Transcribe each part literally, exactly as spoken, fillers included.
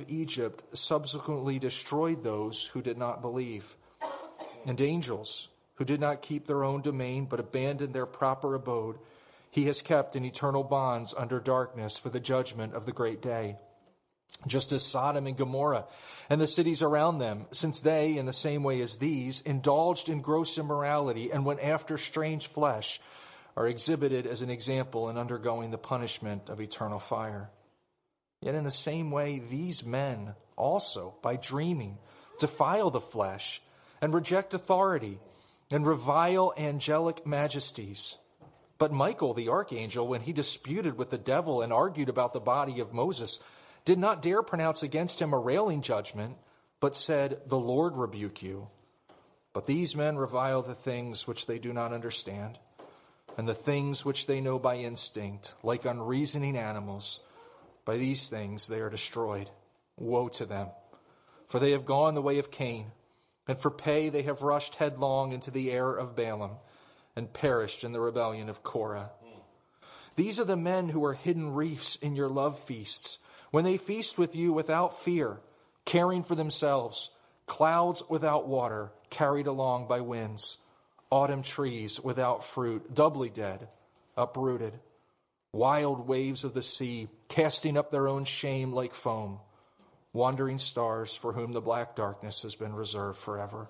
of Egypt subsequently destroyed those who did not believe. And angels who did not keep their own domain but abandoned their proper abode, he has kept in eternal bonds under darkness for the judgment of the great day. Just as Sodom and Gomorrah and the cities around them, since they, in the same way as these, indulged in gross immorality and went after strange flesh, are exhibited as an example in undergoing the punishment of eternal fire. Yet in the same way, these men also, by dreaming, defile the flesh and reject authority and revile angelic majesties. But Michael, the archangel, when he disputed with the devil and argued about the body of Moses, did not dare pronounce against him a railing judgment, but said, "The Lord rebuke you." But these men revile the things which they do not understand, and the things which they know by instinct, like unreasoning animals. By these things they are destroyed. Woe to them! For they have gone the way of Cain, and for pay they have rushed headlong into the error of Balaam, and perished in the rebellion of Korah. These are the men who are hidden reefs in your love feasts, when they feast with you without fear, caring for themselves, clouds without water, carried along by winds, autumn trees without fruit, doubly dead, uprooted, wild waves of the sea, casting up their own shame like foam, wandering stars for whom the black darkness has been reserved forever.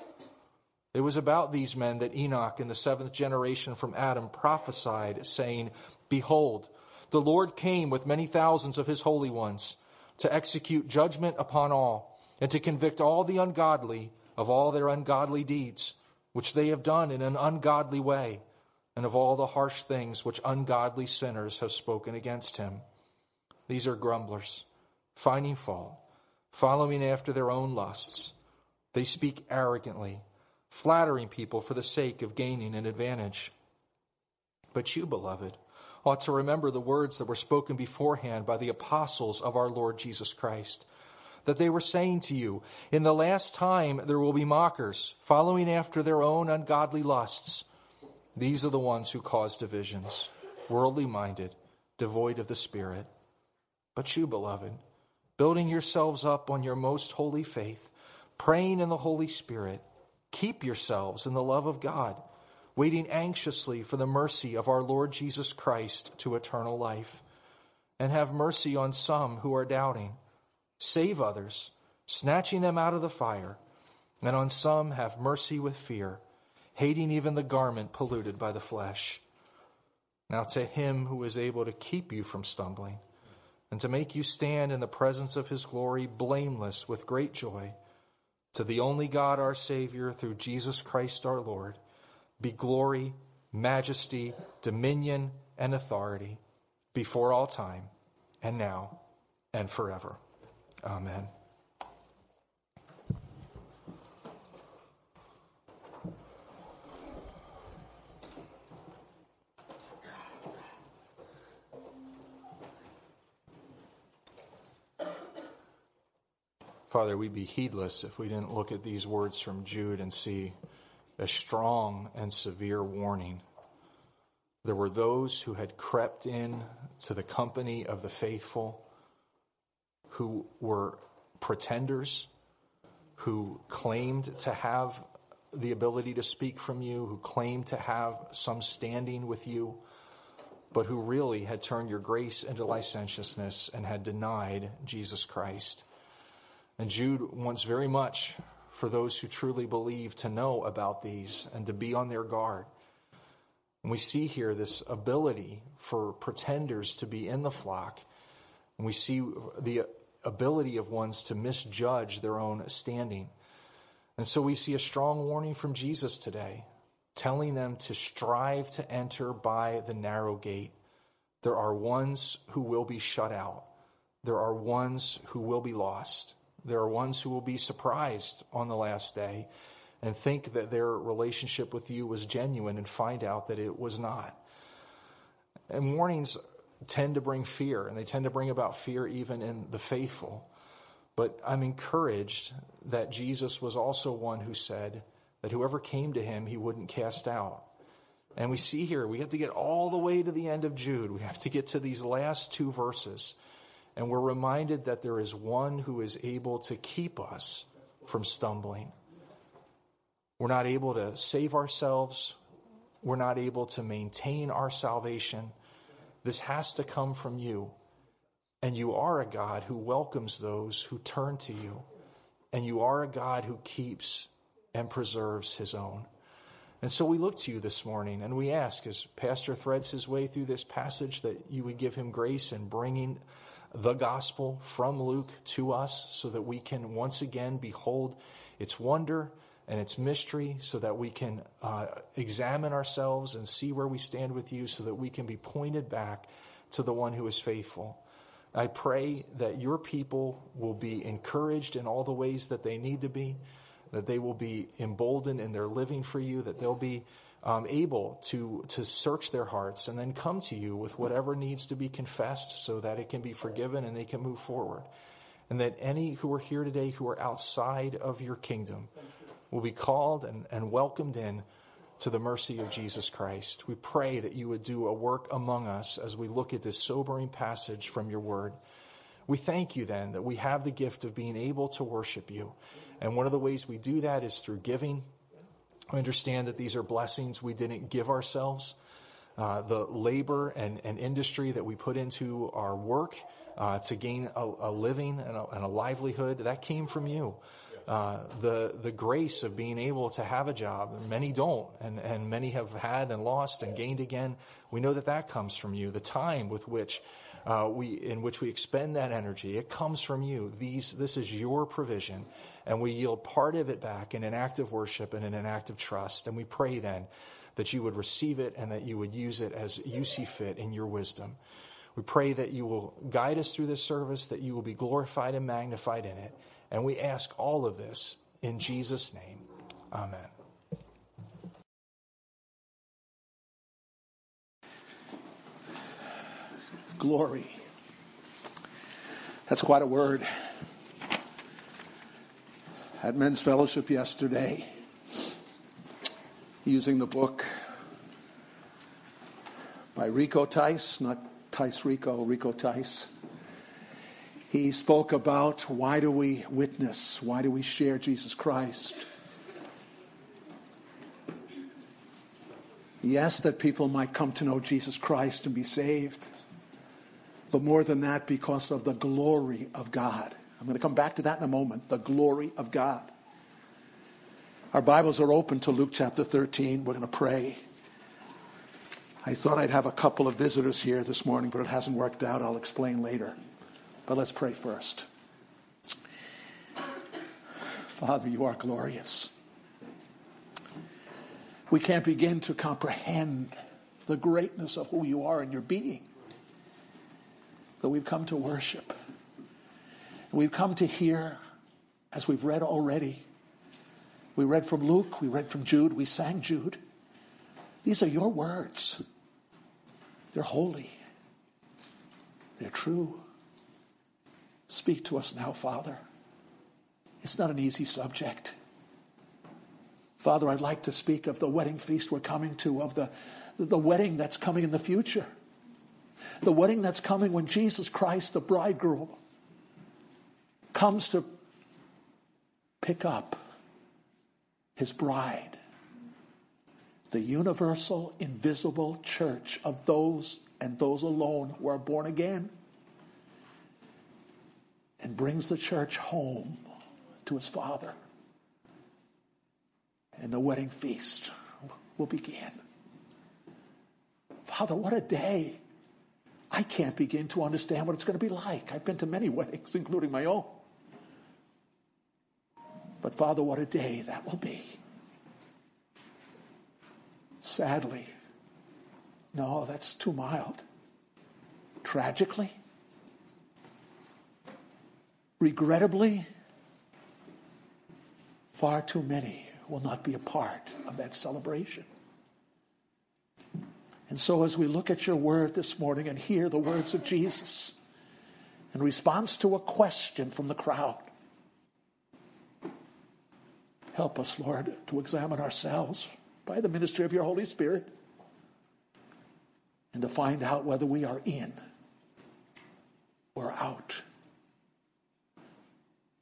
It was about these men that Enoch in the seventh generation from Adam prophesied, saying, "Behold, the Lord came with many thousands of his holy ones to execute judgment upon all and to convict all the ungodly of all their ungodly deeds, which they have done in an ungodly way, and of all the harsh things which ungodly sinners have spoken against him. These are grumblers, finding fault, following after their own lusts. They speak arrogantly, flattering people for the sake of gaining an advantage. But you, beloved, ought to remember the words that were spoken beforehand by the apostles of our Lord Jesus Christ, that they were saying to you, in the last time there will be mockers, following after their own ungodly lusts. These are the ones who cause divisions, worldly minded, devoid of the Spirit. But you, beloved, building yourselves up on your most holy faith, praying in the Holy Spirit, keep yourselves in the love of God, waiting anxiously for the mercy of our Lord Jesus Christ to eternal life. And have mercy on some who are doubting. Save others, snatching them out of the fire. And on some have mercy with fear, hating even the garment polluted by the flesh. Now to him who is able to keep you from stumbling, and to make you stand in the presence of his glory blameless with great joy, to the only God our Savior, through Jesus Christ our Lord, be glory, majesty, dominion, and authority before all time, and now, and forever. Amen. Father, we'd be heedless if we didn't look at these words from Jude and see a strong and severe warning. There were those who had crept in to the company of the faithful, who were pretenders, who claimed to have the ability to speak from you, who claimed to have some standing with you, but who really had turned your grace into licentiousness and had denied Jesus Christ. And Jude wants very much for those who truly believe to know about these and to be on their guard. And we see here this ability for pretenders to be in the flock. And we see the ability of ones to misjudge their own standing. And so we see a strong warning from Jesus today, telling them to strive to enter by the narrow gate. There are ones who will be shut out. There are ones who will be lost. There are ones who will be surprised on the last day and think that their relationship with you was genuine and find out that it was not. And warnings tend to bring fear, and they tend to bring about fear even in the faithful. But I'm encouraged that Jesus was also one who said that whoever came to him, he wouldn't cast out. And we see here, we have to get all the way to the end of Jude. We have to get to these last two verses. And we're reminded that there is one who is able to keep us from stumbling. We're not able to save ourselves. We're not able to maintain our salvation. This has to come from you. And you are a God who welcomes those who turn to you. And you are a God who keeps and preserves his own. And so we look to you this morning and we ask, as Pastor threads his way through this passage, that you would give him grace in bringing the gospel from Luke to us so that we can once again behold its wonder and its mystery, so that we can uh, examine ourselves and see where we stand with you, so that we can be pointed back to the one who is faithful. I pray that your people will be encouraged in all the ways that they need to be, that they will be emboldened in their living for you, that they'll be um, able to, to search their hearts and then come to you with whatever needs to be confessed so that it can be forgiven and they can move forward. And that any who are here today who are outside of your kingdom will be called and, and welcomed in to the mercy of Jesus Christ. We pray that you would do a work among us as we look at this sobering passage from your word. We thank you then that we have the gift of being able to worship you. And one of the ways we do that is through giving. We understand that these are blessings we didn't give ourselves. Uh, the labor and, and industry that we put into our work uh, to gain a, a living and a, and a livelihood, that came from you. Uh, the the grace of being able to have a job, many don't, and, and many have had and lost and gained again. We know that that comes from you. The time with which uh, we in which we expend that energy, it comes from you. These this is your provision, and we yield part of it back in an act of worship and in an act of trust. And we pray then that you would receive it and that you would use it as you see fit in your wisdom. We pray that you will guide us through this service, that you will be glorified and magnified in it. And we ask all of this in Jesus' name. Amen. Glory. That's quite a word. At Men's Fellowship yesterday, using the book by Rico Tice, not Tice Rico, Rico Tice. He spoke about why do we witness? Why do we share Jesus Christ? Yes, that people might come to know Jesus Christ and be saved. But more than that, because of the glory of God. I'm going to come back to that in a moment. The glory of God. Our Bibles are open to Luke chapter thirteen. We're going to pray. I thought I'd have a couple of visitors here this morning, but it hasn't worked out. I'll explain later. But let's pray first. Father, you are glorious. We can't begin to comprehend the greatness of who you are in your being. But we've come to worship. We've come to hear, as we've read already. We read from Luke, we read from Jude, we sang Jude. These are your words. They're holy. They're true. Speak to us now, Father. It's not an easy subject. Father, I'd like to speak of the wedding feast we're coming to, of the, the wedding that's coming in the future. The wedding that's coming when Jesus Christ, the bridegroom, comes to pick up his bride. The universal, invisible church of those and those alone who are born again. And brings the church home to his Father. And the wedding feast will begin. Father, what a day. I can't begin to understand what it's going to be like. I've been to many weddings, including my own. But Father, what a day that will be. Sadly, no, that's too mild. Tragically, regrettably, far too many will not be a part of that celebration. And so as we look at your word this morning and hear the words of Jesus in response to a question from the crowd, help us, Lord, to examine ourselves by the ministry of your Holy Spirit and to find out whether we are in or out.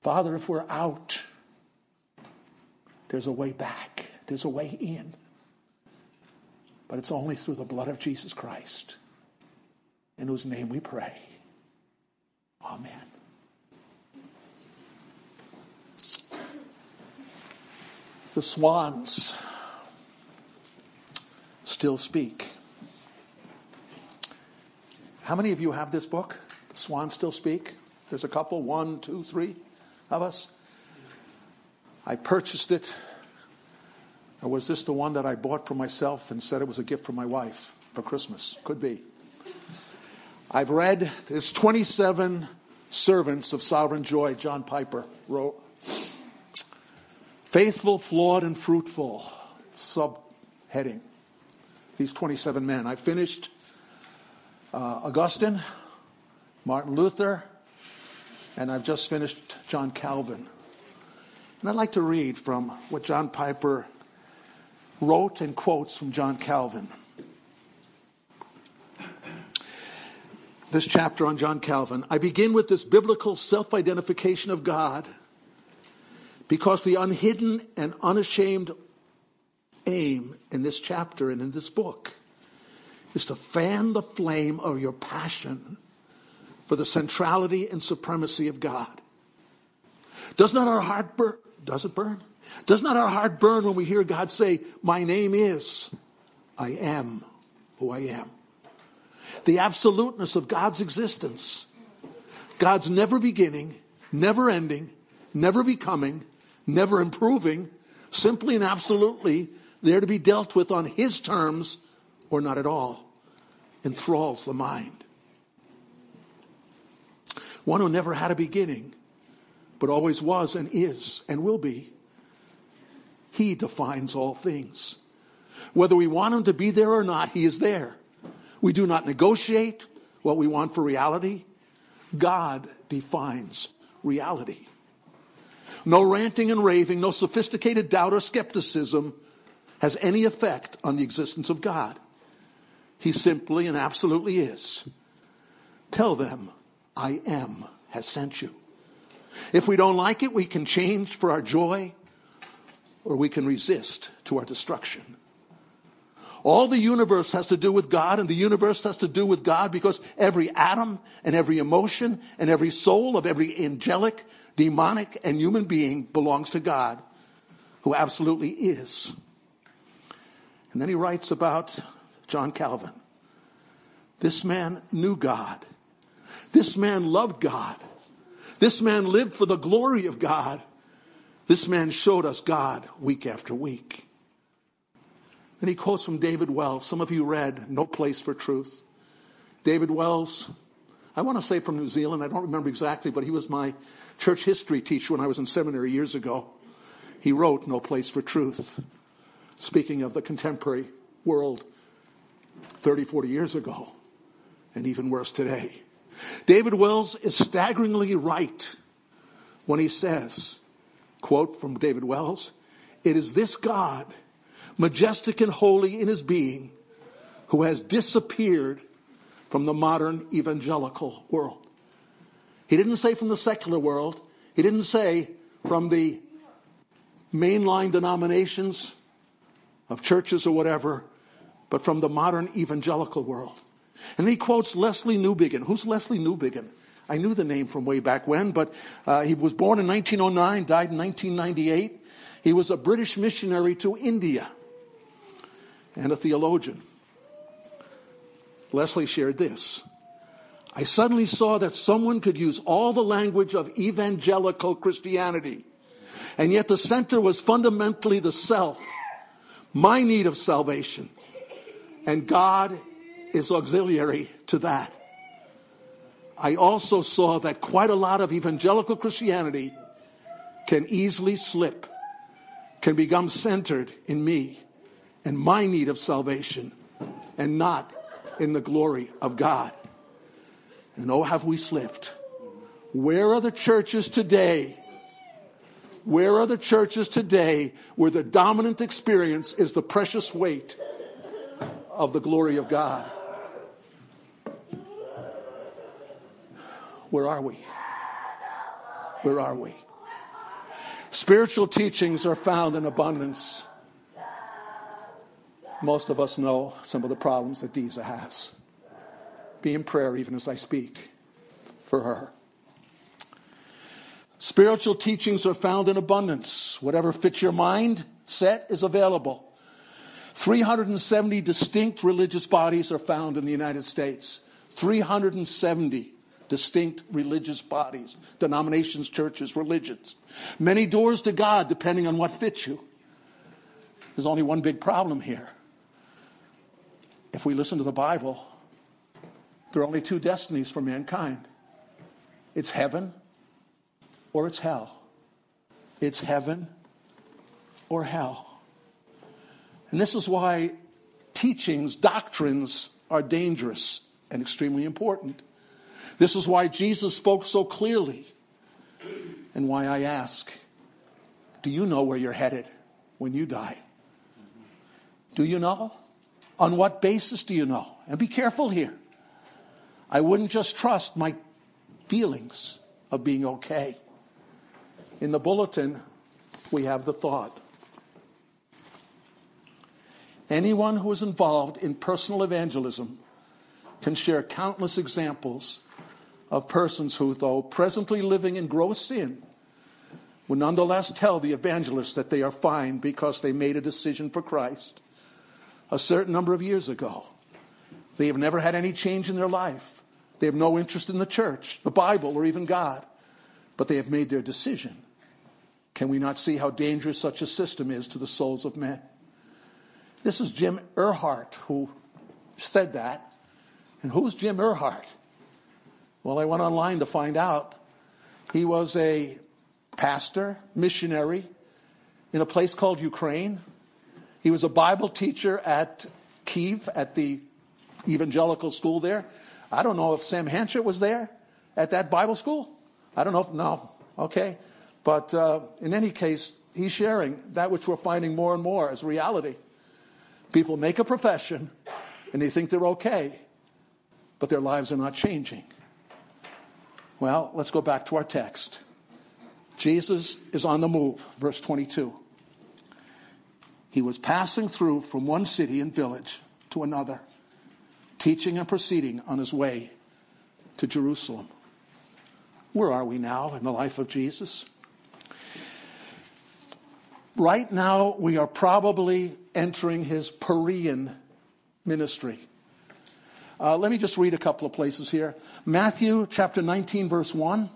Father, if we're out, there's a way back. There's a way in. But it's only through the blood of Jesus Christ, in whose name we pray. Amen. The swans still speak. How many of you have this book? The Swans Still Speak? There's a couple, one, two, three of us. I purchased it. Or was this the one that I bought for myself and said it was a gift from my wife for Christmas? Could be. I've read, there's twenty-seven servants of sovereign joy, John Piper wrote. Faithful, flawed, and fruitful. Subheading. These twenty-seven men. I finished uh, Augustine, Martin Luther, and I've just finished John Calvin. And I'd like to read from what John Piper wrote and quotes from John Calvin. This chapter on John Calvin. I begin with this biblical self-identification of God because the unhidden and unashamed aim in this chapter and in this book is to fan the flame of your passion for the centrality and supremacy of God. Does not our heart burn? Does it burn? Does not our heart burn when we hear God say, my name is, I am who I am? The absoluteness of God's existence. God's never beginning, never ending, never becoming, never improving, simply and absolutely there to be dealt with on his terms or not at all, enthralls the mind. One who never had a beginning, but always was and is and will be. He defines all things. Whether we want him to be there or not, he is there. We do not negotiate what we want for reality. God defines reality. No ranting and raving, no sophisticated doubt or skepticism has any effect on the existence of God. He simply and absolutely is. Tell them, I am has sent you. If we don't like it, we can change for our joy, or we can resist to our destruction. All the universe has to do with God, and the universe has to do with God because every atom and every emotion and every soul of every angelic, demonic, and human being belongs to God, who absolutely is. And then he writes about John Calvin. This man knew God. This man loved God. This man lived for the glory of God. This man showed us God week after week. Then he quotes from David Wells. Some of you read No Place for Truth. David Wells, I want to say from New Zealand. I don't remember exactly, but he was my church history teacher when I was in seminary years ago. He wrote No Place for Truth, speaking of the contemporary world thirty, forty years ago, and even worse today. David Wells is staggeringly right when he says, quote from David Wells, it is this God, majestic and holy in his being, who has disappeared from the modern evangelical world. He didn't say from the secular world. He didn't say from the mainline denominations of churches or whatever, but from the modern evangelical world. And he quotes Leslie Newbigin. Who's Leslie Newbigin? I knew the name from way back when, but uh, he was born in nineteen oh nine, died in nineteen ninety-eight. He was a British missionary to India and a theologian. Leslie shared this. I suddenly saw that someone could use all the language of evangelical Christianity, and yet the center was fundamentally the self, my need of salvation, and God is auxiliary to that. I also saw that quite a lot of evangelical Christianity can easily slip, can become centered in me and my need of salvation, and not in the glory of God. And oh, have we slipped. Where are the churches today? Where are the churches today where the dominant experience is the precious weight of the glory of God? Where are we? Where are we? Spiritual teachings are found in abundance. Most of us know some of the problems that Deeza has. Be in prayer even as I speak for her. Spiritual teachings are found in abundance. Whatever fits your mind set is available. three hundred seventy distinct religious bodies are found in the United States. three hundred seventy distinct religious bodies, denominations, churches, religions. Many doors to God depending on what fits you. There's only one big problem here. If we listen to the Bible, there are only two destinies for mankind. It's heaven or it's hell. It's heaven or hell. And this is why teachings, doctrines are dangerous and extremely important. This is why Jesus spoke so clearly. And why I ask, do you know where you're headed when you die? Do you know? On what basis do you know? And be careful here. I wouldn't just trust my feelings of being okay. In the bulletin, we have the thought. Anyone who is involved in personal evangelism can share countless examples of persons who, though presently living in gross sin, will nonetheless tell the evangelist that they are fine because they made a decision for Christ a certain number of years ago. They have never had any change in their life. They have no interest in the church, the Bible, or even God. But they have made their decision. Can we not see how dangerous such a system is to the souls of men? This is Jim Earhart who said that. And who's Jim Earhart? Well, I went online to find out. He was a pastor, missionary in a place called Ukraine. He was a Bible teacher at Kiev, at the evangelical school there. I don't know if Sam Hanchett was there at that Bible school. I don't know. If, no. Okay. But uh, in any case, he's sharing that which we're finding more and more as reality. People make a profession and they think they're okay, but their lives are not changing. Well, let's go back to our text. Jesus is on the move, verse twenty-two. He was passing through from one city and village to another, teaching and proceeding on his way to Jerusalem. Where are we now in the life of Jesus? Right now, we are probably entering his Perean ministry. Uh, let me just read a couple of places here. Matthew chapter nineteen, verse one.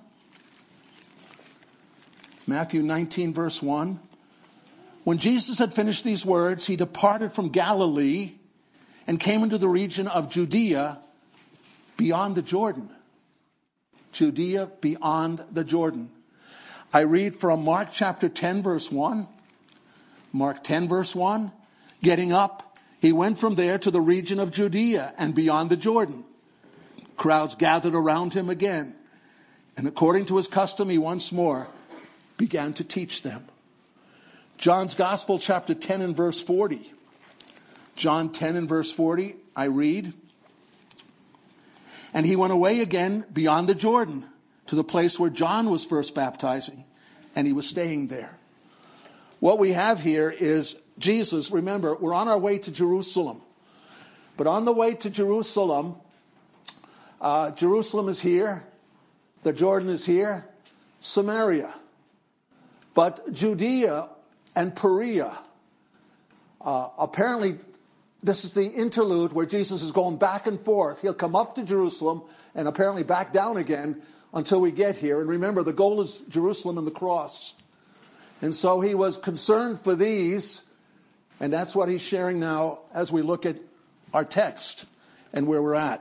Matthew nineteen, verse one. When Jesus had finished these words, he departed from Galilee and came into the region of Judea beyond the Jordan. Judea beyond the Jordan. I read from Mark chapter ten, verse one. Mark ten, verse one. Getting up, he went from there to the region of Judea and beyond the Jordan. Crowds gathered around him again. And according to his custom, he once more began to teach them. John's Gospel, chapter ten and verse forty. John ten and verse forty, I read. And he went away again beyond the Jordan to the place where John was first baptizing, and he was staying there. What we have here is Jesus. Remember, we're on our way to Jerusalem. But on the way to Jerusalem, uh, Jerusalem is here. The Jordan is here. Samaria. But Judea and Perea, uh, apparently this is the interlude where Jesus is going back and forth. He'll come up to Jerusalem and apparently back down again until we get here. And remember, the goal is Jerusalem and the cross. And so he was concerned for these, and that's what he's sharing now as we look at our text and where we're at.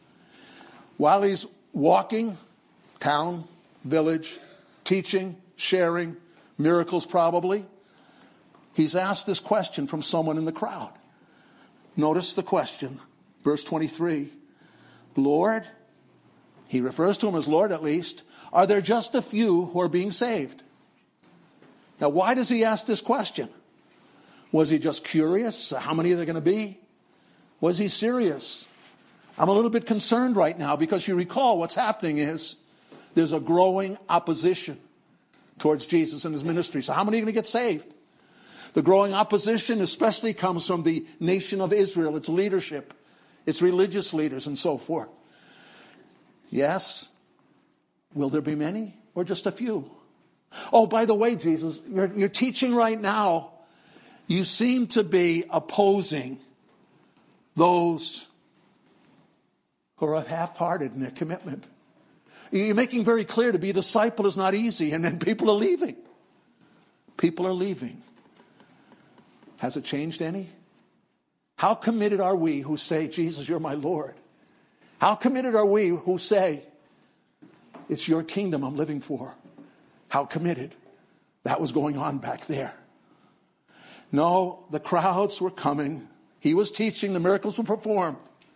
While he's walking, town, village, teaching, sharing, miracles probably, he's asked this question from someone in the crowd. Notice the question, verse twenty-three. Lord, he refers to him as Lord at least, are there just a few who are being saved? Now, why does he ask this question? Was he just curious? How many are there going to be? Was he serious? I'm a little bit concerned right now because you recall what's happening is there's a growing opposition towards Jesus and his ministry. So how many are going to get saved? The growing opposition especially comes from the nation of Israel, its leadership, its religious leaders, and so forth. Yes. Will there be many or just a few? Oh, by the way, Jesus, you're, you're teaching right now. You seem to be opposing those who are half-hearted in their commitment. You're making very clear to be a disciple is not easy, and then people are leaving. People are leaving. Has it changed any? How committed are we who say, Jesus, you're my Lord? How committed are we who say, it's your kingdom I'm living for? How committed? That was going on back there. No, the crowds were coming. He was teaching. The miracles were performed.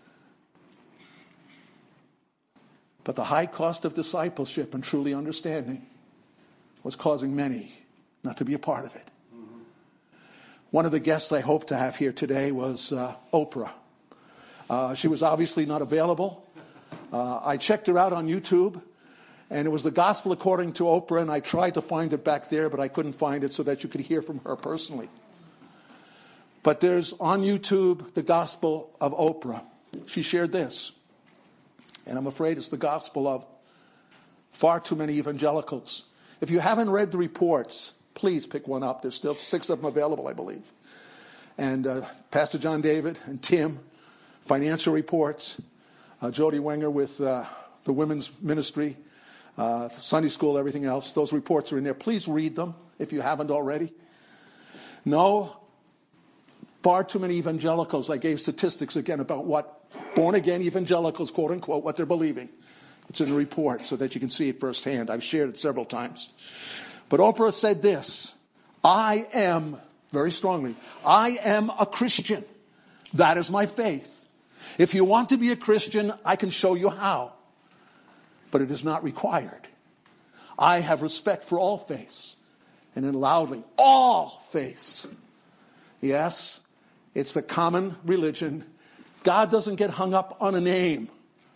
But the high cost of discipleship and truly understanding was causing many not to be a part of it. Mm-hmm. One of the guests I hope to have here today was uh, Oprah. Uh, she was obviously not available. Uh, I checked her out on YouTube. And it was the gospel according to Oprah, and I tried to find it back there, but I couldn't find it so that you could hear from her personally. But there's on YouTube the gospel of Oprah. She shared this. And I'm afraid it's the gospel of far too many evangelicals. If you haven't read the reports, please pick one up. There's still six of them available, I believe. And uh, Pastor John David and Tim, financial reports. Uh, Jody Wenger with uh, the women's ministry. Uh, Sunday school, everything else. Those reports are in there. Please read them if you haven't already. No, far too many evangelicals. I gave statistics again about what born-again evangelicals, quote unquote, what they're believing. It's in the report so that you can see it firsthand. I've shared it several times. But Oprah said this, I am, very strongly, I am a Christian. That is my faith. If you want to be a Christian, I can show you how. But it is not required. I have respect for all faiths. And then loudly, all faiths. Yes, it's the common religion. God doesn't get hung up on a name.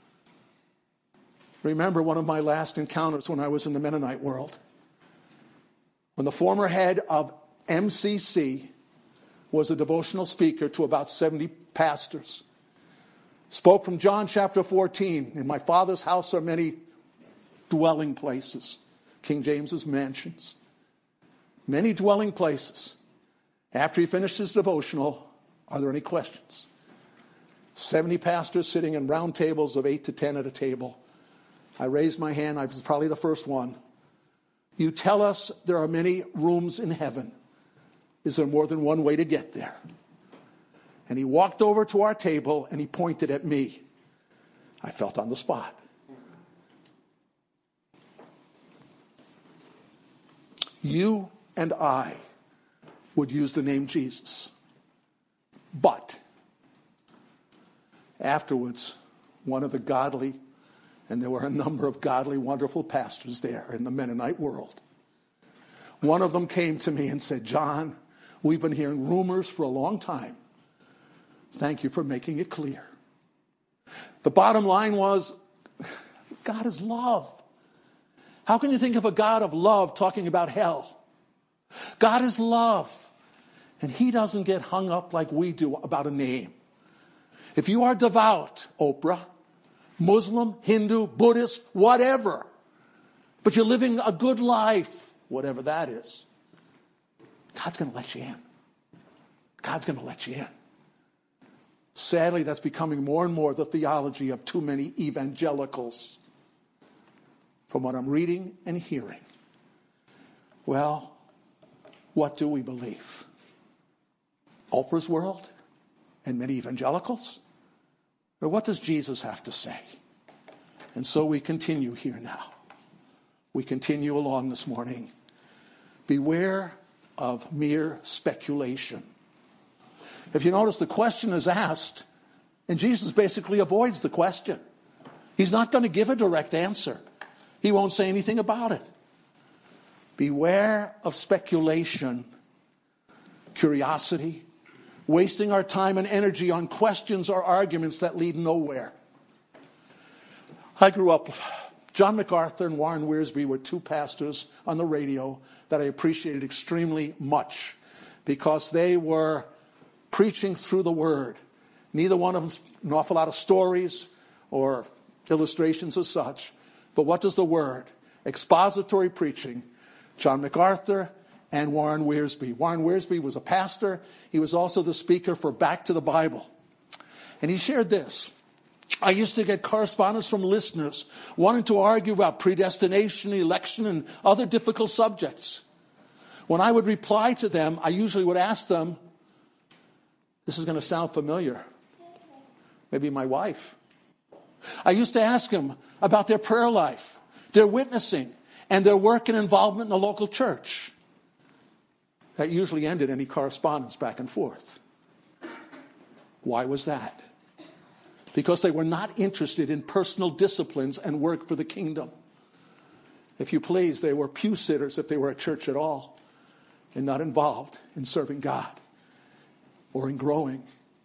Remember one of my last encounters when I was in the Mennonite world. When the former head of M C C was a devotional speaker to about seventy pastors. Spoke from John chapter fourteen. In my Father's house are many dwelling places. King James's mansions. Many dwelling places. After he finished his devotional, are there any questions? seventy pastors sitting in round tables of eight to ten at a table. I raised my hand. I was probably the first one. You tell us there are many rooms in heaven. Is there more than one way to get there? And he walked over to our table and he pointed at me. I felt on the spot. You and I would use the name Jesus. But afterwards, one of the godly, and there were a number of godly, wonderful pastors there in the Mennonite world. One of them came to me and said, John, we've been hearing rumors for a long time. Thank you for making it clear. The bottom line was, God is love. How can you think of a God of love talking about hell? God is love. And he doesn't get hung up like we do about a name. If you are devout, Oprah, Muslim, Hindu, Buddhist, whatever, but you're living a good life, whatever that is, God's going to let you in. God's going to let you in. Sadly, that's becoming more and more the theology of too many evangelicals. From what I'm reading and hearing. Well, what do we believe? Oprah's world and many evangelicals? Or what does Jesus have to say? And so we continue here now. We continue along this morning. Beware of mere speculation. If you notice, the question is asked, and Jesus basically avoids the question. He's not going to give a direct answer. He won't say anything about it. Beware of speculation, curiosity, wasting our time and energy on questions or arguments that lead nowhere. I grew up John MacArthur and Warren Wiersbe were two pastors on the radio that I appreciated extremely much because they were preaching through the Word. Neither one of them an awful lot of stories or illustrations as such. But what does the Word? Expository preaching. John MacArthur and Warren Wiersbe. Warren Wiersbe was a pastor. He was also the speaker for Back to the Bible. And he shared this. I used to get correspondence from listeners wanting to argue about predestination, election, and other difficult subjects. When I would reply to them, I usually would ask them, this is going to sound familiar. Maybe my wife. I used to ask them about their prayer life, their witnessing, and their work and involvement in the local church. That usually ended any correspondence back and forth. Why was that? Because they were not interested in personal disciplines and work for the kingdom. If you please, they were pew sitters if they were at church at all, and not involved in serving God or in growing.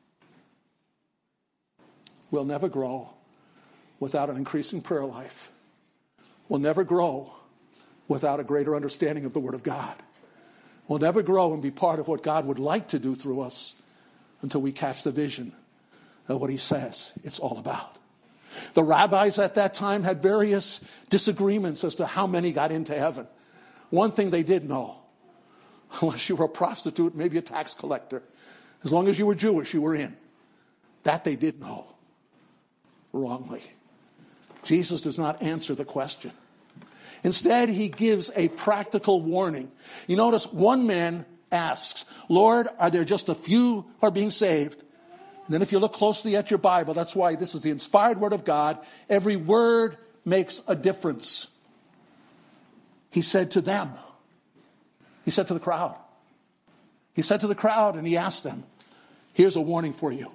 We'll never grow without an increasing prayer life. We'll never grow without a greater understanding of the Word of God. We'll never grow and be part of what God would like to do through us until we catch the vision of what He says it's all about. The rabbis at that time had various disagreements as to how many got into heaven. One thing they did know, unless you were a prostitute, maybe a tax collector, as long as you were Jewish, you were in. That they did know. Wrongly. Jesus does not answer the question. Instead, He gives a practical warning. You notice one man asks, Lord, are there just a few who are being saved? And then if you look closely at your Bible, that's why this is the inspired Word of God. Every word makes a difference. He said to them. He said to the crowd. He said to the crowd and He asked them, here's a warning for you.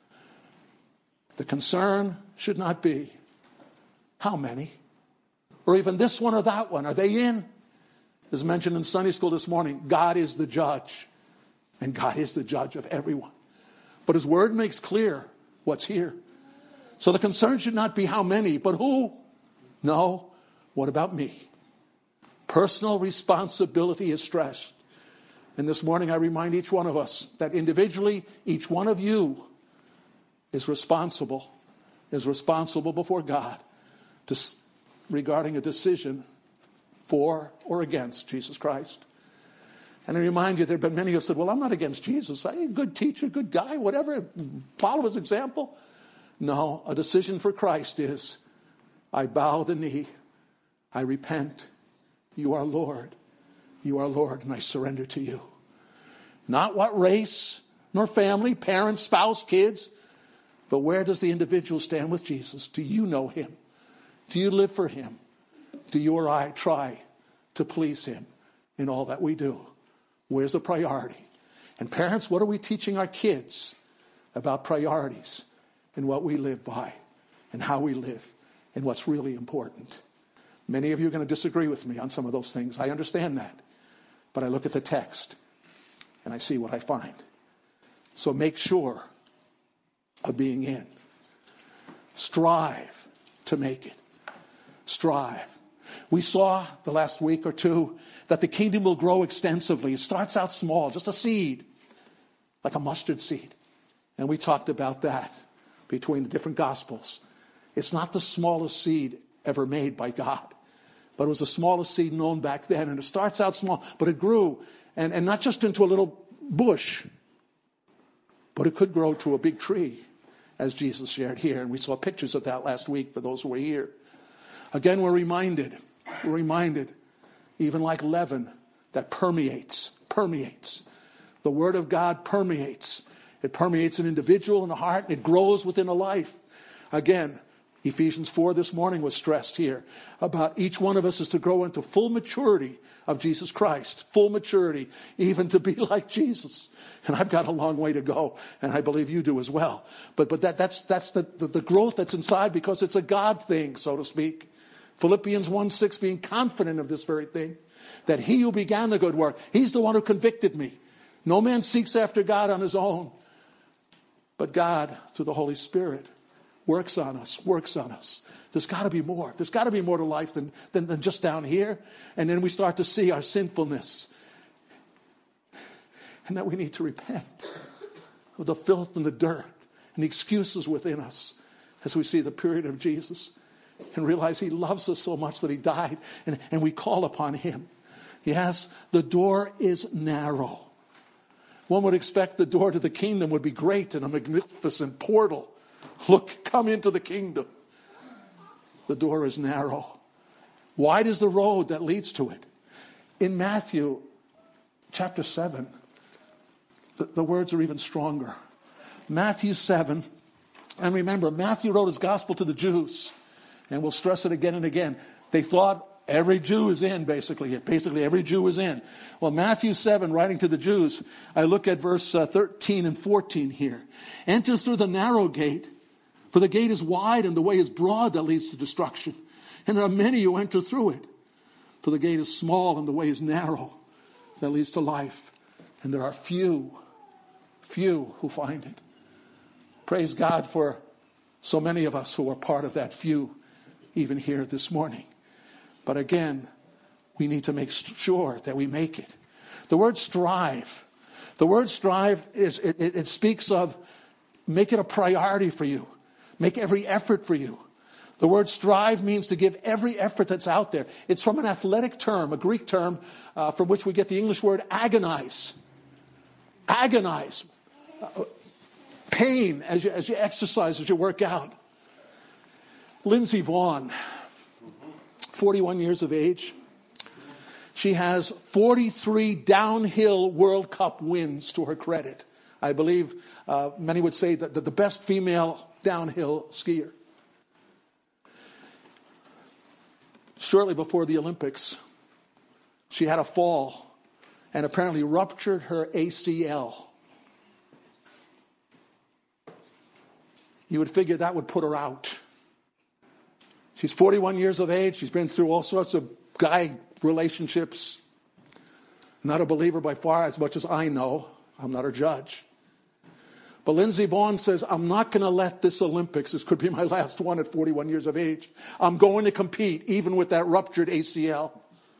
The concern should not be how many, or even this one or that one. Are they in? As mentioned in Sunday school this morning, God is the judge. And God is the judge of everyone. But His Word makes clear what's here. So the concern should not be how many, but who? No. What about me? Personal responsibility is stressed. And this morning I remind each one of us that individually, each one of you is responsible, is responsible before God to, regarding a decision for or against Jesus Christ. And I remind you, there have been many who have said, well, I'm not against Jesus. I'm a good teacher, good guy, whatever. Follow His example. No, a decision for Christ is, I bow the knee. I repent. You are Lord. You are Lord, and I surrender to You. Not what race, nor family, parents, spouse, kids. But where does the individual stand with Jesus? Do you know Him? Do you live for Him? Do you or I try to please Him in all that we do? Where's the priority? And parents, what are we teaching our kids about priorities and what we live by and how we live and what's really important? Many of you are going to disagree with me on some of those things. I understand that. But I look at the text and I see what I find. So make sure of being in. Strive to make it. Strive. We saw the last week or two that the kingdom will grow extensively. It starts out small, just a seed, like a mustard seed. And we talked about that between the different gospels. It's not the smallest seed ever made by God, but it was the smallest seed known back then. And it starts out small, but it grew, and, and not just into a little bush, but it could grow to a big tree, as Jesus shared here. And we saw pictures of that last week for those who were here. Again, we're reminded, we're reminded, even like leaven that permeates, permeates. The Word of God permeates. It permeates an individual in the heart. It grows within a life. Again, Ephesians four this morning was stressed here about each one of us is to grow into full maturity of Jesus Christ. Full maturity, even to be like Jesus. And I've got a long way to go, and I believe you do as well. But but that that's that's the, the, the growth that's inside, because it's a God thing, so to speak. Philippians one six, being confident of this very thing, that He who began the good work, He's the one who convicted me. No man seeks after God on his own, but God, through the Holy Spirit, works on us, works on us. There's got to be more. There's got to be more to life than, than, than just down here. And then we start to see our sinfulness. And that we need to repent of the filth and the dirt and the excuses within us as we see the period of Jesus and realize he loves us so much that he died, and, and we call upon him. Yes, the door is narrow. One would expect the door to the kingdom would be great and a magnificent portal. Look, come into the kingdom. The door is narrow. Wide is the road that leads to it. In Matthew chapter seven, the, the words are even stronger. Matthew seven, and remember, Matthew wrote his gospel to the Jews, and we'll stress it again and again. They thought every Jew is in, basically. Basically, every Jew is in. Well, Matthew seven, writing to the Jews, I look at verse uh, thirteen and fourteen here. Enter through the narrow gate, for the gate is wide and the way is broad that leads to destruction. And there are many who enter through it. For the gate is small and the way is narrow that leads to life. And there are few, few who find it. Praise God for so many of us who are part of that few, even here this morning. But again, we need to make sure that we make it. The word strive, the word strive is, it, it, it speaks of make it a priority for you. Make every effort for you. The word strive means to give every effort that's out there. It's from an athletic term, a Greek term, uh, from which we get the English word agonize. Agonize. Uh, pain as you, as you exercise, as you work out. Lindsey Vonn, forty-one years of age. She has forty-three downhill World Cup wins to her credit. I believe uh, many would say that the best female downhill skier. Shortly before the Olympics, she had a fall and apparently ruptured her A C L. You would figure that would put her out. She's forty-one years of age. She's been through all sorts of guy relationships. Not a believer by far, as much as I know. I'm not her judge. But Lindsey Vonn says, I'm not going to let this Olympics, this could be my last one at forty-one years of age. I'm going to compete, even with that ruptured A C L.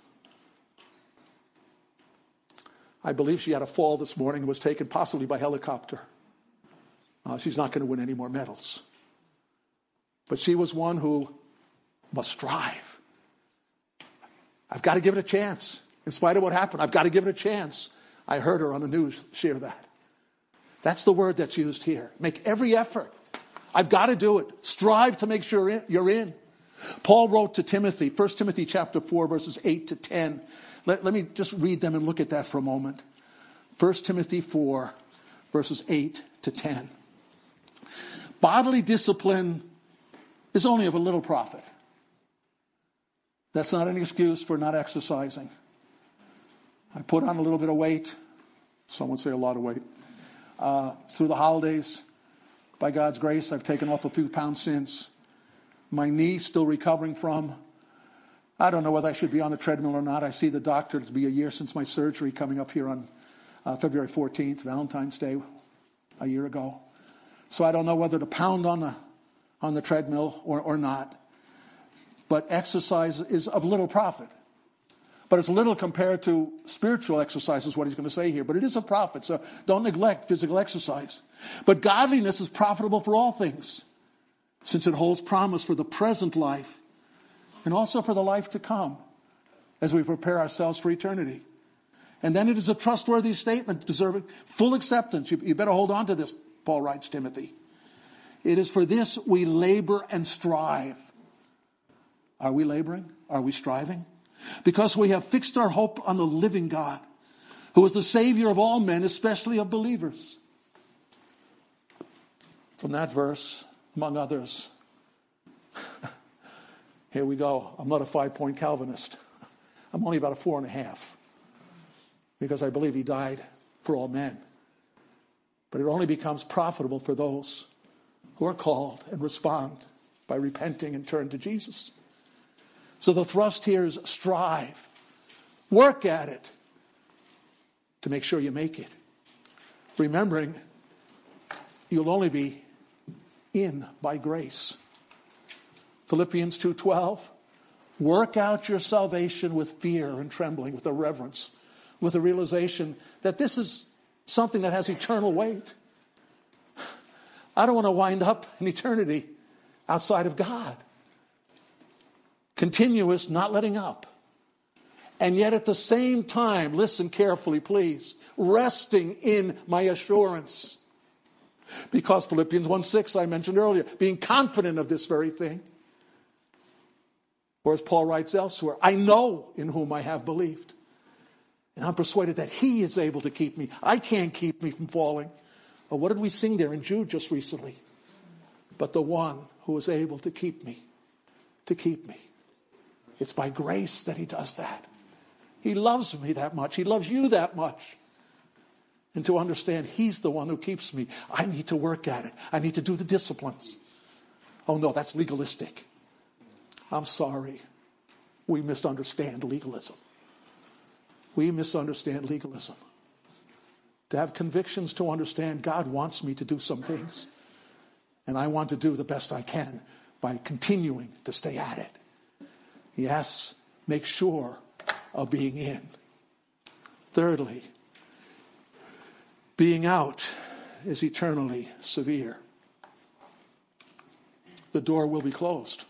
I believe she had a fall this morning and was taken possibly by helicopter. Uh, she's not going to win any more medals. But she was one who must strive. I've got to give it a chance. In spite of what happened, I've got to give it a chance. I heard her on the news share that. That's the word that's used here. Make every effort. I've got to do it. Strive to make sure you're in. Paul wrote to Timothy, First Timothy chapter four, verses eight to ten. Let, let me just read them and look at that for a moment. First Timothy four, verses eight to ten. Bodily discipline is only of a little profit. That's not an excuse for not exercising. I put on a little bit of weight. Some would say a lot of weight. Uh, through the holidays, by God's grace, I've taken off a few pounds since. My knee still recovering from. I don't know whether I should be on the treadmill or not. I see the doctor. It'll be a year since my surgery coming up here on uh, February fourteenth, Valentine's Day, a year ago. So I don't know whether to pound on the on the treadmill or, or not. But exercise is of little profit. But it's little compared to spiritual exercise is what he's going to say here. But it is a profit, so don't neglect physical exercise. But godliness is profitable for all things, since it holds promise for the present life and also for the life to come as we prepare ourselves for eternity. And then it is a trustworthy statement deserving full acceptance. You, you better hold on to this, Paul writes Timothy. It is for this we labor and strive. Are we laboring? Are we striving? Because we have fixed our hope on the living God, who is the Savior of all men, especially of believers. From that verse, among others, here we go. I'm not a five-point Calvinist. I'm only about a four and a half, because I believe he died for all men. But it only becomes profitable for those who are called and respond by repenting and turn to Jesus. So the thrust here is strive. Work at it to make sure you make it. Remembering you'll only be in by grace. Philippians two twelve, work out your salvation with fear and trembling, with a reverence, with a realization that this is something that has eternal weight. I don't want to wind up in eternity outside of God. Continuous, not letting up. And yet at the same time, listen carefully, please, resting in my assurance. Because Philippians one six, I mentioned earlier, being confident of this very thing. Or as Paul writes elsewhere, I know in whom I have believed. And I'm persuaded that he is able to keep me. I can't keep me from falling. Well, what did we sing there in Jude just recently? But the one who is able to keep me, to keep me. It's by grace that he does that. He loves me that much. He loves you that much. And to understand he's the one who keeps me, I need to work at it. I need to do the disciplines. Oh no, that's legalistic. I'm sorry. We misunderstand legalism. We misunderstand legalism. To have convictions, to understand God wants me to do some things. And I want to do the best I can by continuing to stay at it. Yes, make sure of being in. Thirdly, being out is eternally severe. The door will be closed.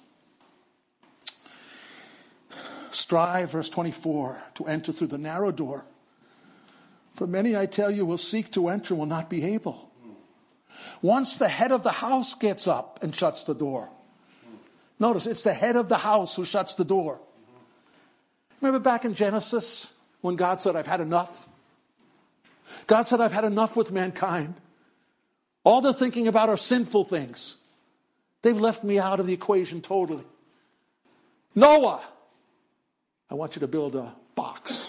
Strive, verse twenty-four, to enter through the narrow door. For many, I tell you, will seek to enter and will not be able. Once the head of the house gets up and shuts the door. Notice, it's the head of the house who shuts the door. Remember back in Genesis when God said, I've had enough? God said, I've had enough with mankind. All they're thinking about are sinful things. They've left me out of the equation totally. Noah, I want you to build a box.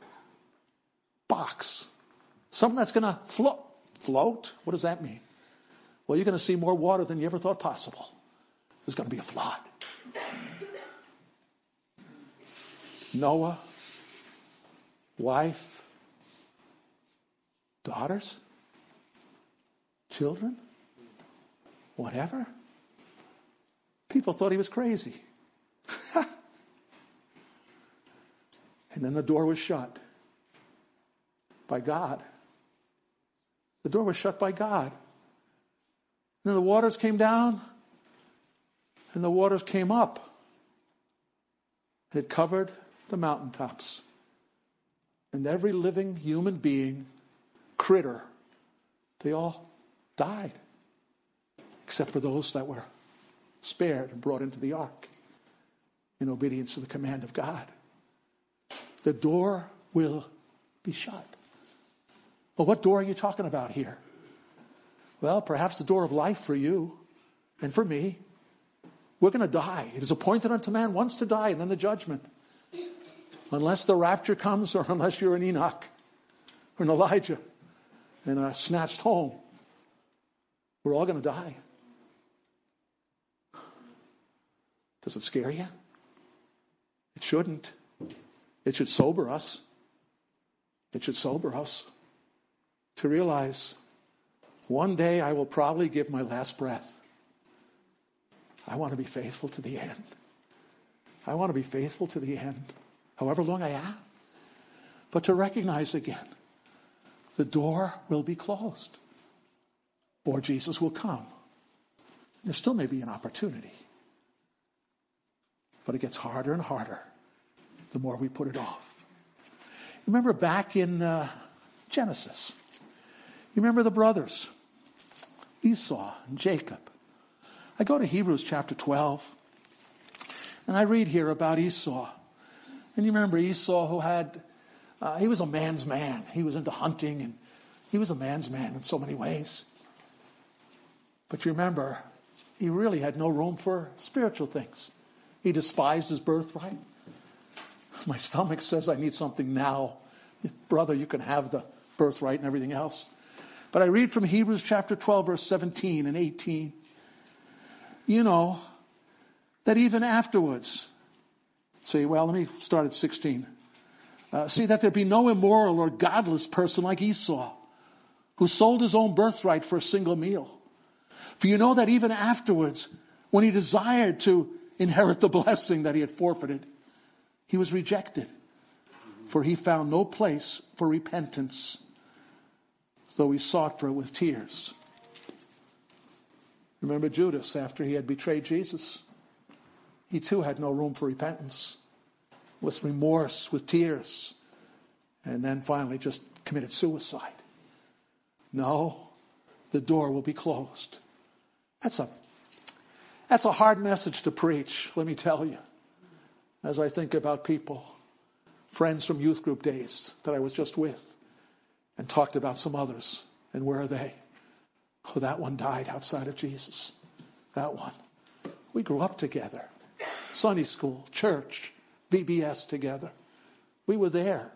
Box. Something that's going to float. Float? What does that mean? Well, you're going to see more water than you ever thought possible. There's going to be a flood. Noah, wife, daughters, children, whatever. People thought he was crazy. And then the door was shut by God. The door was shut by God. And then the waters came down and the waters came up. It covered the mountaintops. And every living human being, critter, they all died. Except for those that were spared and brought into the ark in obedience to the command of God. The door will be shut. Well, what door are you talking about here? Well, perhaps the door of life for you and for me. We're going to die. It is appointed unto man once to die and then the judgment. Unless the rapture comes or unless you're an Enoch or an Elijah and are snatched home. We're all going to die. Does it scare you? It shouldn't. It should sober us. It should sober us to realize one day I will probably give my last breath. I want to be faithful to the end. I want to be faithful to the end, however long I am. But to recognize again, the door will be closed. Or Jesus will come. There still may be an opportunity. But it gets harder and harder the more we put it off. Remember back in uh, Genesis. You remember the brothers, Esau and Jacob. I go to Hebrews chapter twelve, and I read here about Esau. And you remember Esau who had, uh, he was a man's man. He was into hunting, and he was a man's man in so many ways. But you remember, he really had no room for spiritual things. He despised his birthright. My stomach says I need something now. Brother, you can have the birthright and everything else. But I read from Hebrews chapter twelve, verse seventeen and eighteen. You know, that even afterwards, say, well, let me start at sixteen. Uh, see that there be no immoral or godless person like Esau, who sold his own birthright for a single meal. For you know that even afterwards, when he desired to inherit the blessing that he had forfeited, he was rejected. For he found no place for repentance, though he sought for it with tears. Remember Judas, after he had betrayed Jesus? He too had no room for repentance, with remorse, with tears, and then finally just committed suicide. No, the door will be closed. That's a, that's a hard message to preach, let me tell you, as I think about people, friends from youth group days that I was just with, and talked about some others, and where are they? Oh, that one died outside of Jesus. That one. We grew up together. Sunday school, church, V B S together. We were there.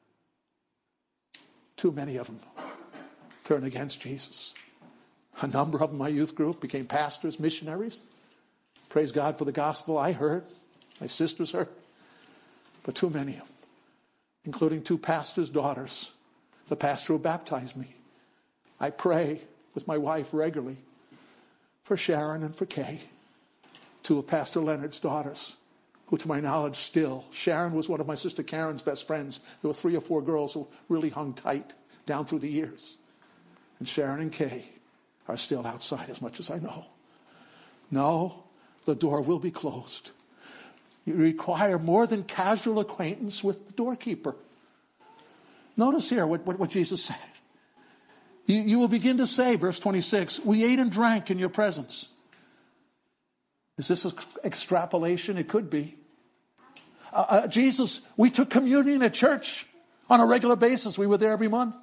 Too many of them turned against Jesus. A number of them in my youth group became pastors, missionaries. Praise God for the gospel. I heard. My sisters heard. But too many of them, including two pastors' daughters. The pastor who baptized me. I pray with my wife regularly for Sharon and for Kay, two of Pastor Leonard's daughters, who to my knowledge still, Sharon was one of my sister Karen's best friends. There were three or four girls who really hung tight down through the years. And Sharon and Kay are still outside as much as I know. No, the door will be closed. You require more than casual acquaintance with the doorkeeper. Notice here what, what, what Jesus said. You, you will begin to say, verse twenty-six, we ate and drank in your presence. Is this an extrapolation? It could be. Uh, uh, Jesus, we took communion at church on a regular basis. We were there every month.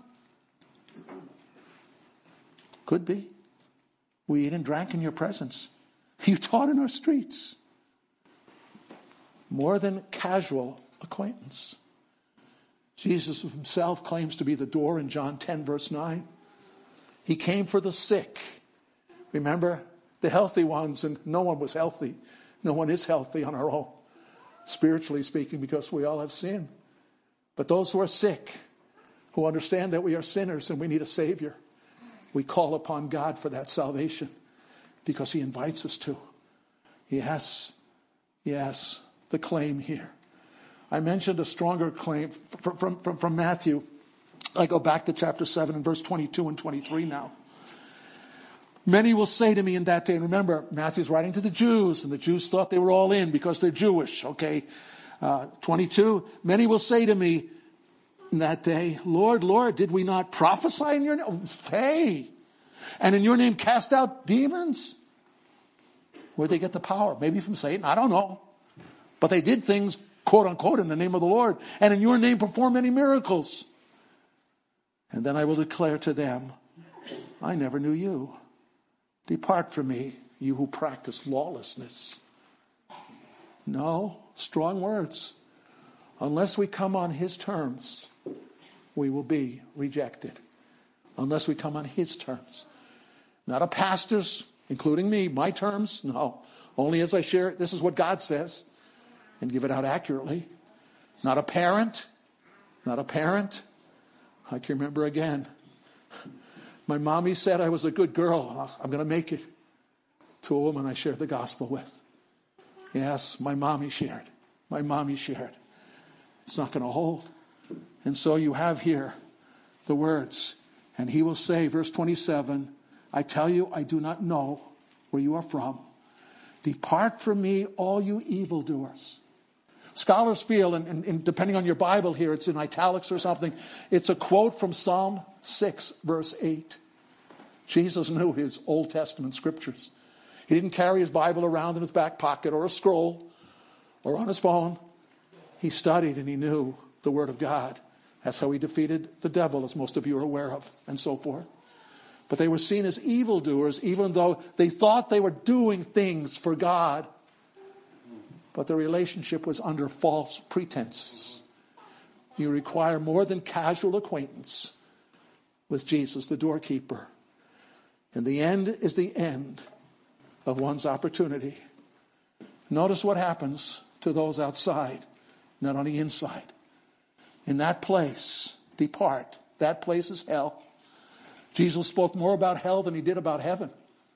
Could be. We ate and drank in your presence. You taught in our streets. More than casual acquaintance. Jesus himself claims to be the door in John ten, verse nine. He came for the sick. Remember, the healthy ones, and no one was healthy. No one is healthy on our own, spiritually speaking, because we all have sin. But those who are sick, who understand that we are sinners and we need a Savior, we call upon God for that salvation because he invites us to. Yes, yes, the claim here. I mentioned a stronger claim from, from, from, from Matthew. I go back to chapter seven and verse twenty-two and twenty-three now. Many will say to me in that day, and remember, Matthew's writing to the Jews, and the Jews thought they were all in because they're Jewish, okay? Uh, twenty-two, many will say to me in that day, Lord, Lord, did we not prophesy in your name? Hey! And in your name cast out demons? Where'd they get the power? Maybe from Satan, I don't know. But they did things, quote unquote, in the name of the Lord, and in your name perform many miracles. And then I will declare to them, I never knew you. Depart from me, you who practice lawlessness. No, strong words. Unless we come on his terms, we will be rejected. Unless we come on his terms. Not a pastor's, including me, my terms. No, only as I share it. This is what God says. And give it out accurately. Not a parent. Not a parent. I can remember again. My mommy said I was a good girl. I'm going to make it. To a woman I shared the gospel with. Yes, my mommy shared. My mommy shared. It's not going to hold. And so you have here the words. And he will say, verse twenty-seven, I tell you, I do not know where you are from. Depart from me, all you evildoers. Scholars feel, and, and, and depending on your Bible here, it's in italics or something, it's a quote from Psalm six, verse eight. Jesus knew his Old Testament scriptures. He didn't carry his Bible around in his back pocket or a scroll or on his phone. He studied and he knew the Word of God. That's how he defeated the devil, as most of you are aware of, and so forth. But they were seen as evildoers, even though they thought they were doing things for God. But the relationship was under false pretenses. You require more than casual acquaintance with Jesus, the doorkeeper. And the end is the end of one's opportunity. Notice what happens to those outside, not on the inside. In that place, depart. That place is hell. Jesus spoke more about hell than he did about heaven.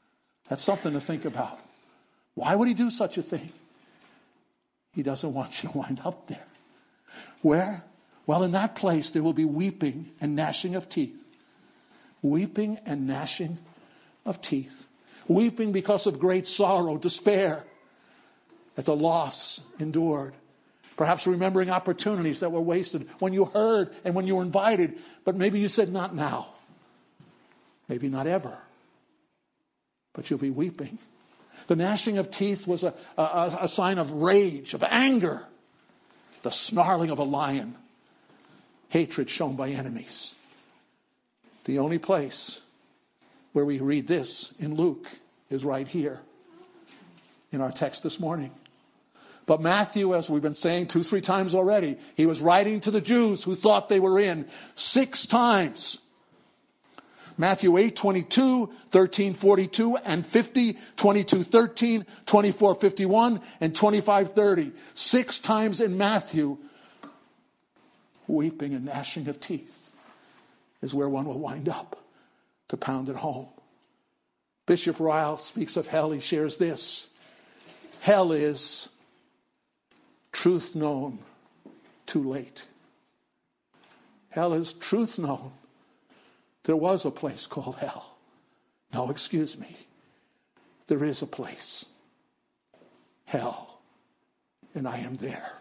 That's something to think about. Why would he do such a thing? He doesn't want you to wind up there. Where? Well, in that place there will be weeping and gnashing of teeth. Weeping and gnashing of teeth. Weeping because of great sorrow, despair at the loss endured. Perhaps remembering opportunities that were wasted when you heard and when you were invited, but maybe you said, not now. Maybe not ever. But you'll be weeping. The gnashing of teeth was a, a, a sign of rage, of anger. The snarling of a lion. Hatred shown by enemies. The only place where we read this in Luke is right here in our text this morning. But Matthew, as we've been saying two, three times already, he was writing to the Jews who thought they were in six times. Matthew eight twenty-two, thirteen forty-two, and fifty, twenty-two thirteen, twenty-four fifty-one, and twenty-five thirty. Six times in Matthew, weeping and gnashing of teeth is where one will wind up, to pound it home. Bishop Ryle speaks of hell. He shares this. Hell is truth known too late. Hell is truth known. There was a place called hell. No, excuse me. There is a place. Hell. And I am there.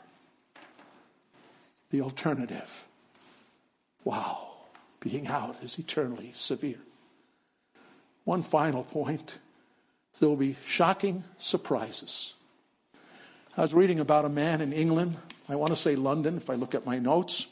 The alternative. Wow. Being out is eternally severe. One final point. There will be shocking surprises. I was reading about a man in England. I want to say London if I look at my notes.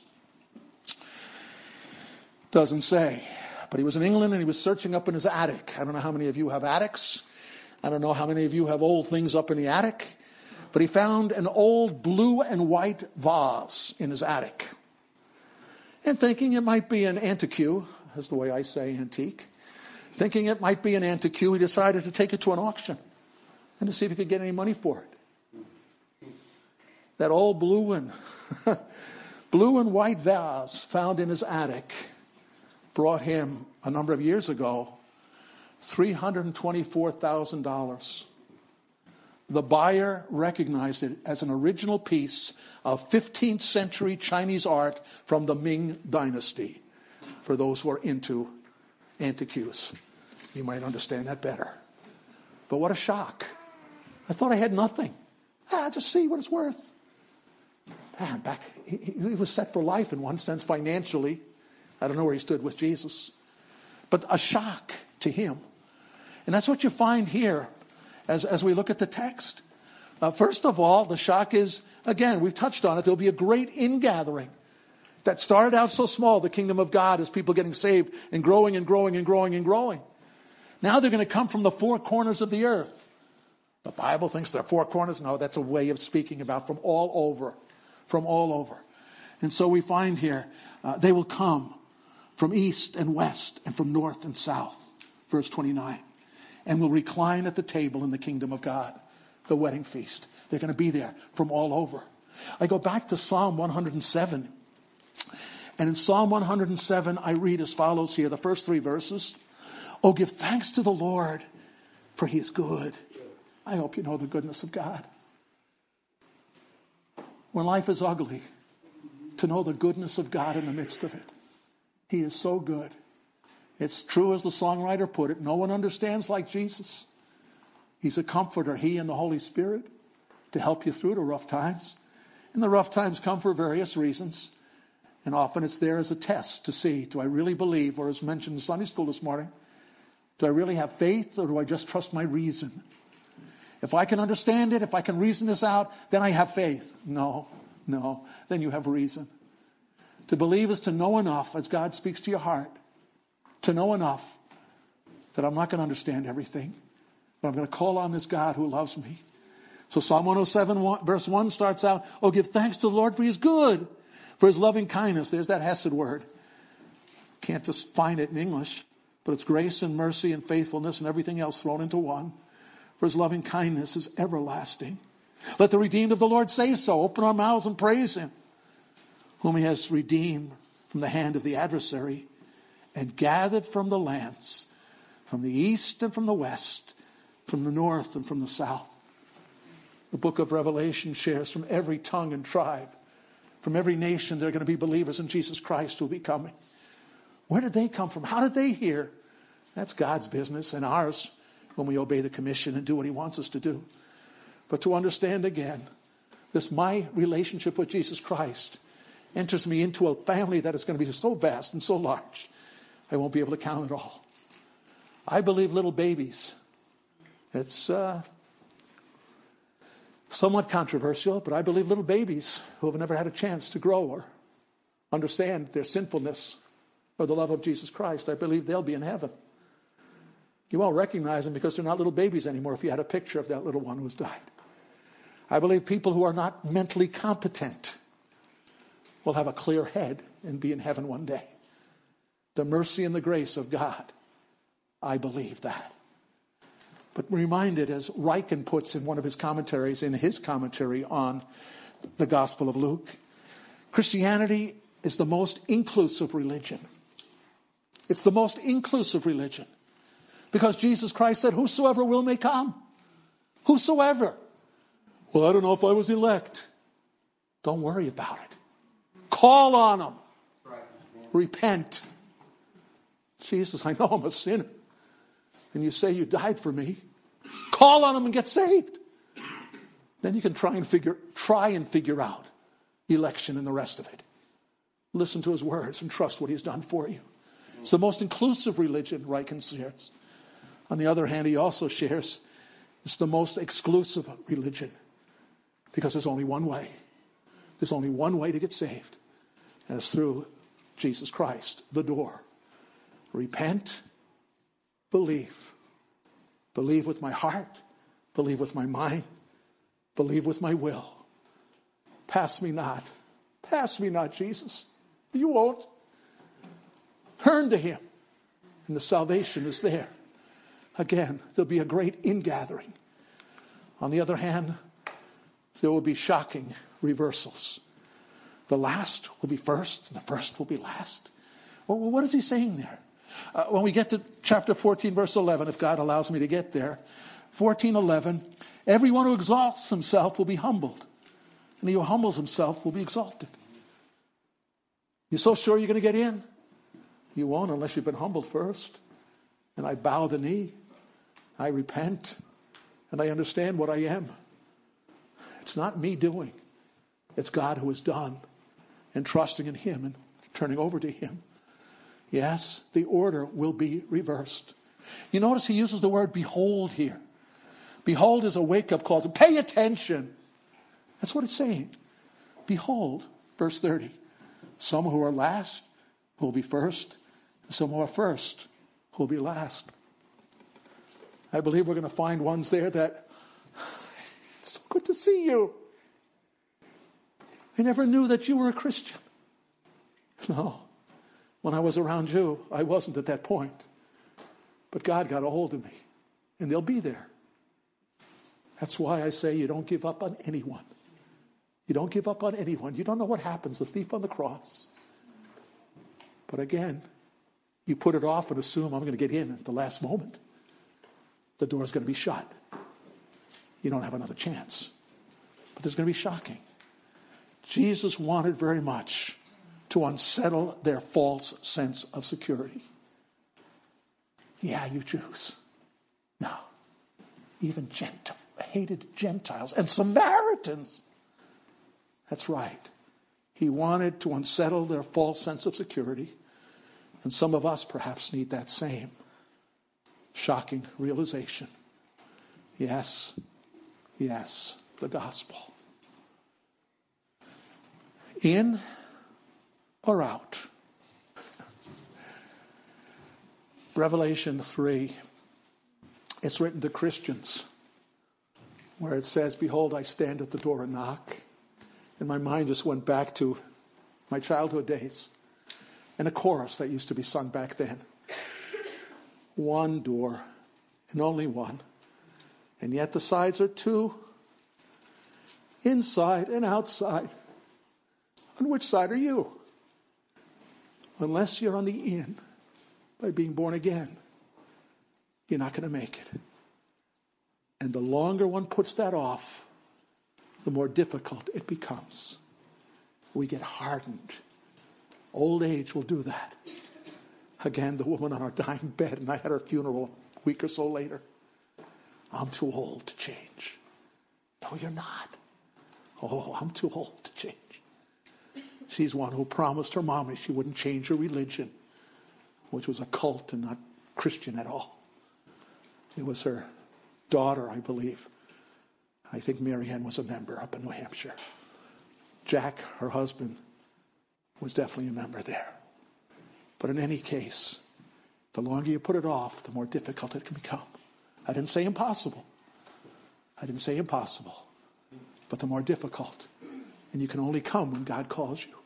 Doesn't say. But he was in England and he was searching up in his attic. I don't know how many of you have attics. I don't know how many of you have old things up in the attic. But he found an old blue and white vase in his attic. And thinking it might be an antique, that's the way I say antique. Thinking it might be an antique, he decided to take it to an auction and to see if he could get any money for it. That old blue and blue and white vase found in his attic brought him, a number of years ago, three hundred twenty-four thousand dollars. The buyer recognized it as an original piece of fifteenth century Chinese art from the Ming Dynasty. For those who are into antiques, you might understand that better. But what a shock. I thought I had nothing. Ah, just see what it's worth. Ah, back, he, he was set for life in one sense financially. I don't know where he stood with Jesus. But a shock to him. And that's what you find here as, as we look at the text. Uh, first of all, the shock is, again, we've touched on it, there'll be a great ingathering that started out so small, the kingdom of God, as people getting saved and growing and growing and growing and growing. Now they're going to come from the four corners of the earth. The Bible thinks they're four corners. No, that's a way of speaking about from all over. From all over. And so we find here, uh, they will come from east and west and from north and south. Verse twenty-nine. And will recline at the table in the kingdom of God. The wedding feast. They're going to be there from all over. I go back to Psalm one hundred seven. And in Psalm one hundred seven, I read as follows here, the first three verses. Oh, give thanks to the Lord, for he is good. I hope you know the goodness of God. When life is ugly, to know the goodness of God in the midst of it. He is so good. It's true as the songwriter put it, no one understands like Jesus. He's a comforter, he and the Holy Spirit, to help you through the rough times. And the rough times come for various reasons. And often it's there as a test to see, do I really believe, or as mentioned in Sunday school this morning, do I really have faith or do I just trust my reason? If I can understand it, if I can reason this out, then I have faith. No, no, then you have reason. To believe is to know enough as God speaks to your heart. To know enough that I'm not going to understand everything. But I'm going to call on this God who loves me. So Psalm one oh seven verse one starts out, oh, give thanks to the Lord for he is good, for his loving kindness. There's that hesed word. Can't just find it in English. But it's grace and mercy and faithfulness and everything else thrown into one. For his loving kindness is everlasting. Let the redeemed of the Lord say so. Open our mouths and praise him, whom he has redeemed from the hand of the adversary and gathered from the lands, from the east and from the west, from the north and from the south. The book of Revelation shares from every tongue and tribe, from every nation, there are going to be believers in Jesus Christ who will be coming. Where did they come from? How did they hear? That's God's business and ours when we obey the commission and do what he wants us to do. But to understand again, this my relationship with Jesus Christ enters me into a family that is going to be so vast and so large, I won't be able to count it all. I believe little babies. It's uh, somewhat controversial, but I believe little babies who have never had a chance to grow or understand their sinfulness or the love of Jesus Christ, I believe they'll be in heaven. You won't recognize them because they're not little babies anymore if you had a picture of that little one who's died. I believe people who are not mentally competent will have a clear head and be in heaven one day. The mercy and the grace of God, I believe that. But reminded, as Ryken puts in one of his commentaries, in his commentary on the Gospel of Luke, Christianity is the most inclusive religion. It's the most inclusive religion. Because Jesus Christ said, whosoever will may come. Whosoever. Well, I don't know if I was elect. Don't worry about it. Call on them. Repent. Jesus, I know I'm a sinner. And you say you died for me. Call on him and get saved. Then you can try and figure, try and figure out election and the rest of it. Listen to his words and trust what he's done for you. It's the most inclusive religion, Ryken shares. On the other hand, he also shares it's the most exclusive religion because there's only one way. There's only one way to get saved, and it's through Jesus Christ, the door. Repent, believe. Believe with my heart, believe with my mind, believe with my will. Pass me not. Pass me not, Jesus. You won't. Turn to him, and the salvation is there. Again, there'll be a great ingathering. On the other hand, there will be shocking reversals. The last will be first, and the first will be last. Well, what is he saying there? Uh, when we get to chapter fourteen, verse eleven, if God allows me to get there, fourteen eleven, everyone who exalts himself will be humbled, and he who humbles himself will be exalted. You're so sure you're going to get in? You won't unless you've been humbled first. And I bow the knee. I repent. And I understand what I am. It's not me doing. It's God who has done. And trusting in him and turning over to him. Yes, the order will be reversed. You notice he uses the word behold here. Behold is a wake-up call to pay attention. That's what it's saying. Behold, verse thirty. Some who are last will be first. And some who are first will be last. I believe we're going to find ones there that, it's so good to see you. I never knew that you were a Christian. No. When I was around you, I wasn't at that point. But God got a hold of me. And they'll be there. That's why I say you don't give up on anyone. You don't give up on anyone. You don't know what happens. The thief on the cross. But again, you put it off and assume I'm going to get in at the last moment. The door's going to be shut. You don't have another chance. But there's going to be shocking. Jesus wanted very much to unsettle their false sense of security. Yeah, you Jews. No. Even Gentile, hated Gentiles and Samaritans. That's right. He wanted to unsettle their false sense of security. And some of us perhaps need that same shocking realization. Yes, yes, the gospel. In or out? Revelation three, it's written to Christians where it says, behold, I stand at the door and knock. And my mind just went back to my childhood days and a chorus that used to be sung back then. One door and only one. And yet the sides are two. Inside and outside. On which side are you? Unless you're on the in by being born again, you're not going to make it. And the longer one puts that off, the more difficult it becomes. We get hardened. Old age will do that. Again, the woman on our dying bed, and I had her funeral a week or so later. I'm too old to change. No, you're not. Oh, I'm too old to change. She's one who promised her mommy she wouldn't change her religion, which was a cult and not Christian at all. It was her daughter, I believe. I think Mary Ann was a member up in New Hampshire. Jack, her husband, was definitely a member there. But in any case, the longer you put it off, the more difficult it can become. I didn't say impossible. I didn't say impossible. But the more difficult. And you can only come when God calls you.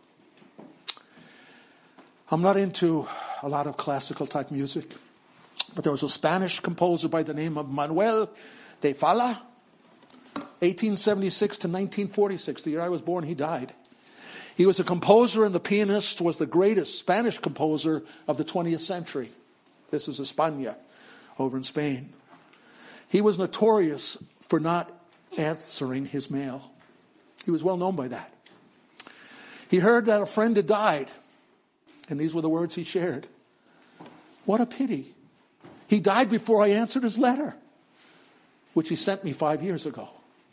I'm not into a lot of classical type music, but there was a Spanish composer by the name of Manuel de Falla, eighteen seventy-six to nineteen forty-six. The year I was born, he died. He was a composer, and the pianist was the greatest Spanish composer of the twentieth century. This is España, over in Spain. He was notorious for not answering his mail. He was well known by that. He heard that a friend had died, and these were the words he shared. What a pity. He died before I answered his letter, which he sent me five years ago.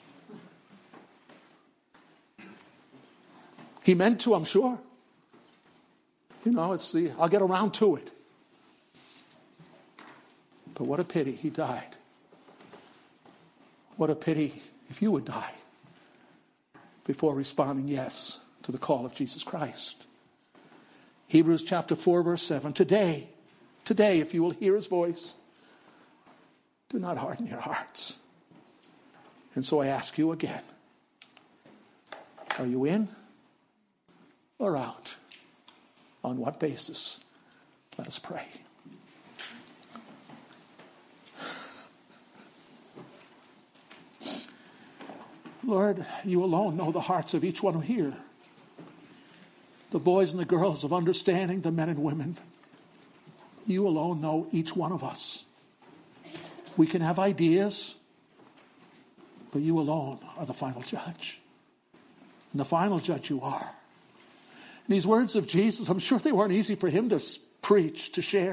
He meant to, I'm sure. You know, it's the, I'll get around to it. But what a pity he died. What a pity if you would die before responding yes to the call of Jesus Christ. Hebrews chapter four, verse seven. Today, today, if you will hear his voice, do not harden your hearts. And so I ask you again, are you in or out? On what basis? Let us pray. Lord, you alone know the hearts of each one who hear. The boys and the girls of understanding, the men and women. You alone know each one of us. We can have ideas, but you alone are the final judge. And the final judge you are. And these words of Jesus, I'm sure they weren't easy for him to preach, to share.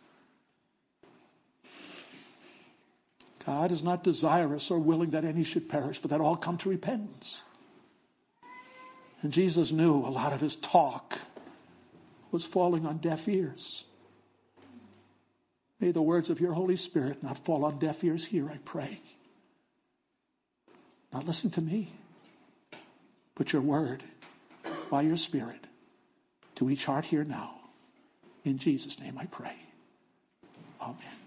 God is not desirous or willing that any should perish, but that all come to repentance. And Jesus knew a lot of his talk was falling on deaf ears. May the words of your Holy Spirit not fall on deaf ears here, I pray. Not listen to me, but your word, by your Spirit, to each heart here now. In Jesus' name I pray. Amen.